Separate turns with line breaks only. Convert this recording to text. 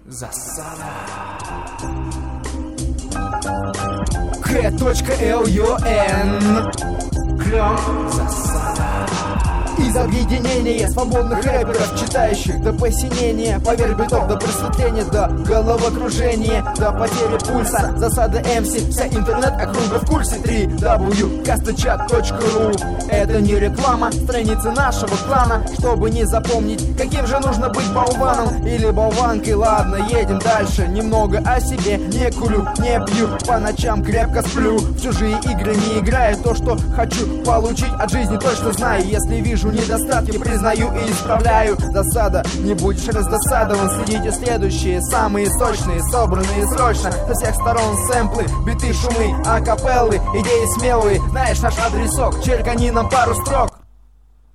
Засада. K.LUN. Клён. Засада. Из объединения свободных рэперов, читающих до посинения, поверь, битов до просветления, до головокружения, до потери пульса. Засада МС, вся интернет-округа в курсе. www.kastachat.ru. Это не реклама, страницы нашего клана, чтобы не запомнить, каким же нужно быть болваном или болванкой. Ладно, едем дальше, немного о себе. Не курю, не пью, по ночам крепко сплю, в чужие игры не играю. То, что хочу получить от жизни, точно знаю. Если вижу недостатки, признаю и исправляю. Засада, не будешь раздосадован. Следите следующие, самые сочные, собранные срочно со всех сторон сэмплы, биты, шумы, акапеллы, идеи смелые. Знаешь наш адресок, черкани нам пару строк.